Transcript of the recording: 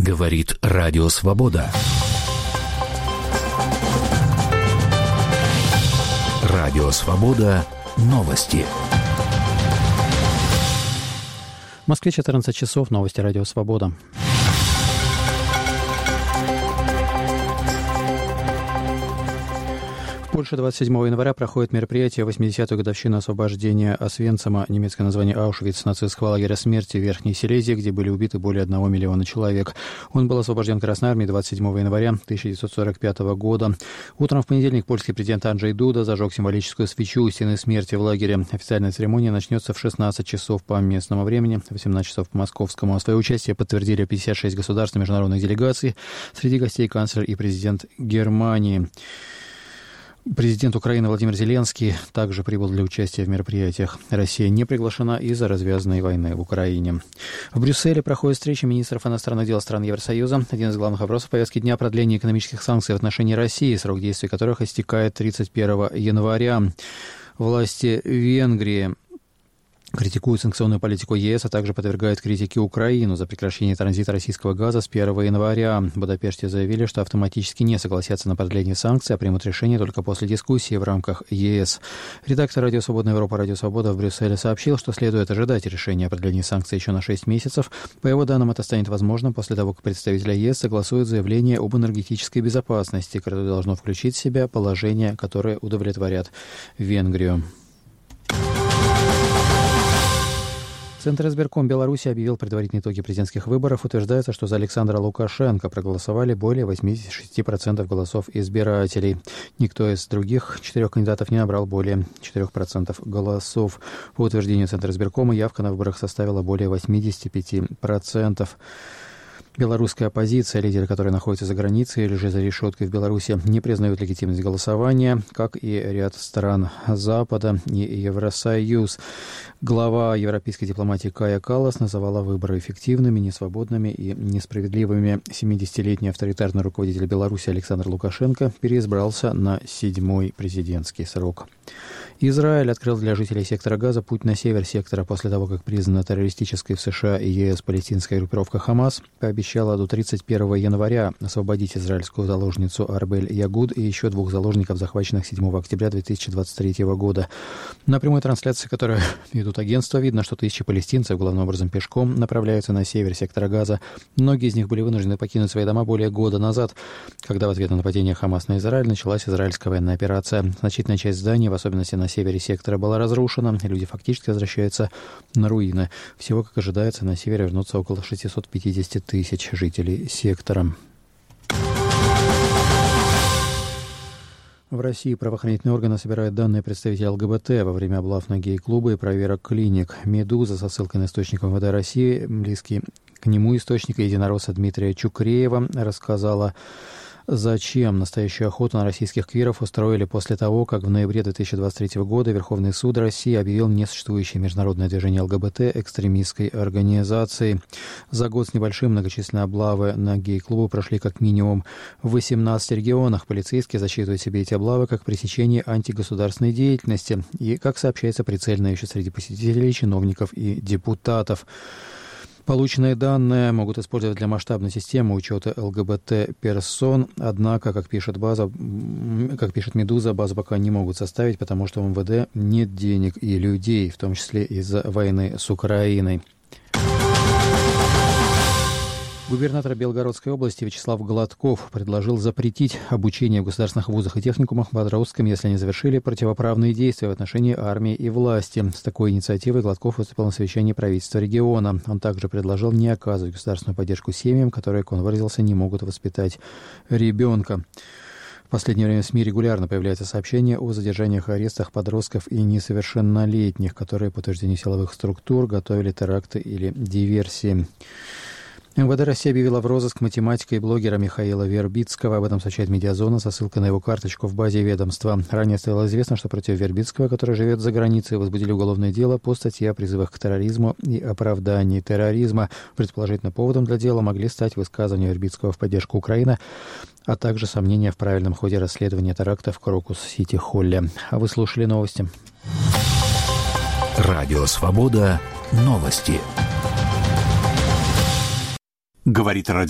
Говорит Радио Свобода. Радио Свобода. Новости. В Москве 14 часов. Новости Радио Свобода. В Польше 27 января проходит мероприятие 80-ю годовщину освобождения Освенцима, немецкое название Аушвиц, нацистского лагеря смерти в Верхней Силезии, где были убиты более 1 миллиона человек. Он был освобожден Красной армией 27 января 1945 года. Утром в понедельник польский президент Анджей Дуда зажег символическую свечу у стены смерти в лагере. Официальная церемония начнется в 16 часов по местному времени, 18 часов по московскому. Свое участие подтвердили 56 государств и международных делегаций. Среди гостей канцлер и президент Германии. Президент Украины Владимир Зеленский также прибыл для участия в мероприятиях. Россия не приглашена из-за развязанной войны в Украине. В Брюсселе проходит встреча министров иностранных дел стран Евросоюза. Один из главных вопросов повестки дня – продление экономических санкций в отношении России, срок действия которых истекает 31 января. Власти Венгрии критикуют санкционную политику ЕС, а также подвергают критике Украину за прекращение транзита российского газа с 1 января. В Будапеште заявили, что автоматически не согласятся на продление санкций, а примут решение только после дискуссии в рамках ЕС. Редактор «Радио Свободная Европа» «Радио Свобода» в Брюсселе сообщил, что следует ожидать решения о продлении санкций еще на 6 месяцев. По его данным, это станет возможным после того, как представители ЕС согласуют заявление об энергетической безопасности, которое должно включить в себя положения, которые удовлетворят Венгрию. Центр избирком Беларуси объявил предварительные итоги президентских выборов. Утверждается, что за Александра Лукашенко проголосовали более 86% голосов избирателей. Никто из других 4 кандидатов не набрал более 4% голосов. По утверждению Центра избиркома, явка на выборах составила более 85%. Белорусская оппозиция, лидеры которой находятся за границей или же за решеткой в Беларуси, не признают легитимность голосования, как и ряд стран Запада и Евросоюз. Глава европейской дипломатии Кая Каллас называла выборы эффективными, несвободными и несправедливыми. 70-летний авторитарный руководитель Беларуси Александр Лукашенко переизбрался на 7-й президентский срок. Израиль открыл для жителей сектора Газа путь на север сектора после того, как признана террористической в США и ЕС палестинская группировка «Хамас» пообещала до 31 января освободить израильскую заложницу Арбель Ягуд и еще 2 заложников, захваченных 7 октября 2023 года. На прямой трансляции, которую ведут агентства, видно, что тысячи палестинцев, главным образом пешком, направляются на север сектора Газа. Многие из них были вынуждены покинуть свои дома более года назад, когда в ответ на нападение Хамас на Израиль началась израильская военная операция. Значительная часть зданий, в особенности на севере сектора, была разрушена. Люди фактически возвращаются на руины. Всего, как ожидается, на севере вернутся около 650 тысяч жителей сектора. В России правоохранительные органы собирают данные представителей ЛГБТ во время облав на гей-клубы и проверок клиник. «Медуза» со ссылкой на источник МВД России, близкий к нему источника единоросса Дмитрия Чукреева, рассказала, зачем настоящую охоту на российских квиров устроили после того, как в ноябре 2023 года Верховный суд России объявил несуществующее международное движение ЛГБТ экстремистской организацией. За год с небольшим многочисленные облавы на гей-клубы прошли как минимум в 18 регионах. Полицейские засчитывают себе эти облавы как пресечение антигосударственной деятельности и, как сообщается, прицельно еще среди посетителей, чиновников и депутатов. Полученные данные могут использовать для масштабной системы учета ЛГБТ-персон, однако, как пишет «Медуза», базу пока не могут составить, потому что у МВД нет денег и людей, в том числе из-за войны с Украиной. Губернатор Белгородской области Вячеслав Гладков предложил запретить обучение в государственных вузах и техникумах подросткам, если они завершили противоправные действия в отношении армии и власти. С такой инициативой Гладков выступил на совещании правительства региона. Он также предложил не оказывать государственную поддержку семьям, которые, как он выразился, не могут воспитать ребенка. В последнее время в СМИ регулярно появляются сообщения о задержаниях и арестах подростков и несовершеннолетних, которые, по утверждению силовых структур, готовили теракты или диверсии. МВД России объявила в розыск математика и блогера Михаила Вербицкого. Об этом сообщает «Медиазона» со ссылкой на его карточку в базе ведомства. Ранее стало известно, что против Вербицкого, который живет за границей, возбудили уголовное дело по статье о призывах к терроризму и оправдании терроризма. Предположительно, поводом для дела могли стать высказывания Вербицкого в поддержку Украины, а также сомнения в правильном ходе расследования теракта в Крокус-Сити-Холле. А вы слушали новости. Радио «Свобода». Новости. Говорит радио.